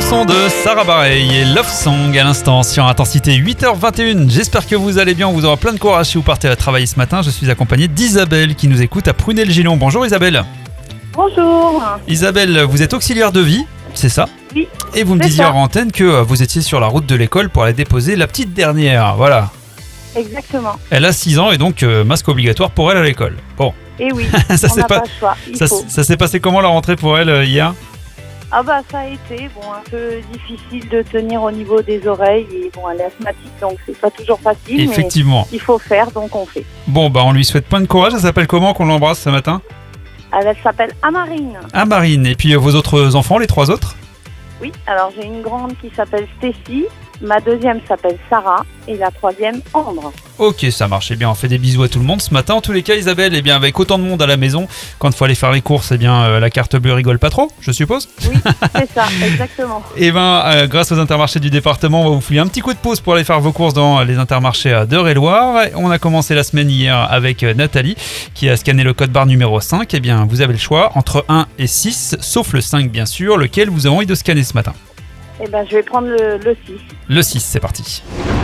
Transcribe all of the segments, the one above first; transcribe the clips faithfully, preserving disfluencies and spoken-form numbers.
son de Sarah Bareilles et Love Song à l'instant sur Intensité huit heures vingt et une. J'espère que vous allez bien, on vous aura plein de courage si vous partez à travailler ce matin. Je suis accompagné d'Isabelle qui nous écoute à Prunay-le-Gillon. Bonjour Isabelle. Bonjour. Isabelle, vous êtes auxiliaire de vie, c'est ça? Oui. Et vous me c'est disiez ça. en antenne que vous étiez sur la route de l'école pour aller déposer la petite dernière. Voilà. Exactement. Elle a six ans et donc euh, masque obligatoire pour elle à l'école. Bon, Et oui, ça on s'est n'a pas, pas le choix, il ça, faut. ça s'est passé comment la rentrée pour elle euh, hier? Ah bah ça a été bon un peu difficile de tenir au niveau des oreilles et bon elle est asthmatique donc c'est pas toujours facile Effectivement. mais il faut faire donc on fait. Bon, bah on lui souhaite plein de courage. Ça s'appelle comment qu'on l'embrasse ce matin? Elle, elle s'appelle Amarine. Ah, Marine. Et puis euh, vos autres enfants, les trois autres? Oui, alors j'ai une grande qui s'appelle Stécie, ma deuxième s'appelle Sarah et la troisième Ambre. Ok, ça marche. Eh bien, on fait des bisous à tout le monde ce matin. En tous les cas, Isabelle, eh bien, avec autant de monde à la maison, quand il faut aller faire les courses, eh bien, euh, la carte bleue rigole pas trop, je suppose. Oui, c'est ça, exactement. Eh bien, euh, grâce aux intermarchés du département, on va vous filer un petit coup de pouce pour aller faire vos courses dans les intermarchés d'Eure-et-Loir. On a commencé la semaine hier avec euh, Nathalie qui a scanné le code barre numéro cinq. Eh bien, vous avez le choix entre un et six, sauf le cinq bien sûr. Lequel vous avez envie de scanner ce matin? Eh ben je vais prendre le, le six. Le six, c'est parti.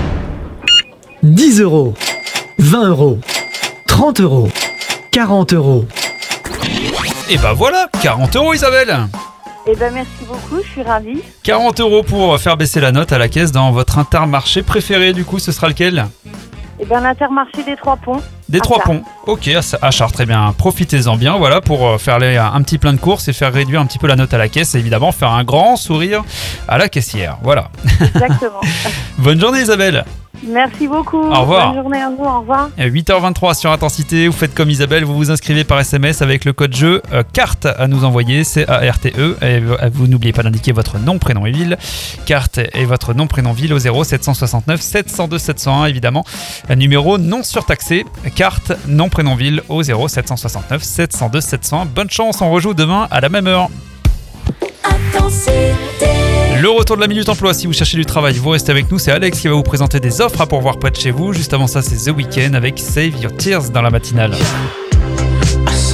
dix euros, vingt euros, trente euros, quarante euros. Et bah voilà, quarante euros Isabelle. Eh ben merci beaucoup, je suis ravie. quarante euros pour faire baisser la note à la caisse dans votre intermarché préféré. Du coup, ce sera lequel? Eh ben l'Intermarché des Trois Ponts. Des À Trois Chartres. Ponts. Ok, à à Chartres, très bien. Profitez-en bien, voilà, pour faire les- un petit plein de courses et faire réduire un petit peu la note à la caisse et évidemment faire un grand sourire à la caissière. Voilà. Exactement. Bonne journée Isabelle. Merci beaucoup. Au revoir. Bonne journée à vous. Au revoir. huit heures vingt-trois sur Intensité, vous faites comme Isabelle, vous vous inscrivez par S M S avec le code jeu euh, carte à nous envoyer, C A R T E, et vous n'oubliez pas d'indiquer votre nom, prénom et ville, carte et votre nom, prénom, ville au zéro sept cent soixante-neuf sept cent deux sept cent un évidemment, un numéro non surtaxé, carte, nom, prénom, ville au zéro sept cent soixante-neuf sept cent deux sept cent un. Bonne chance, on rejoue demain à la même heure. Le retour de la Minute Emploi, si vous cherchez du travail, vous restez avec nous, c'est Alex qui va vous présenter des offres à pourvoir près de chez vous. Juste avant ça, c'est The Weeknd avec Save Your Tears dans la matinale.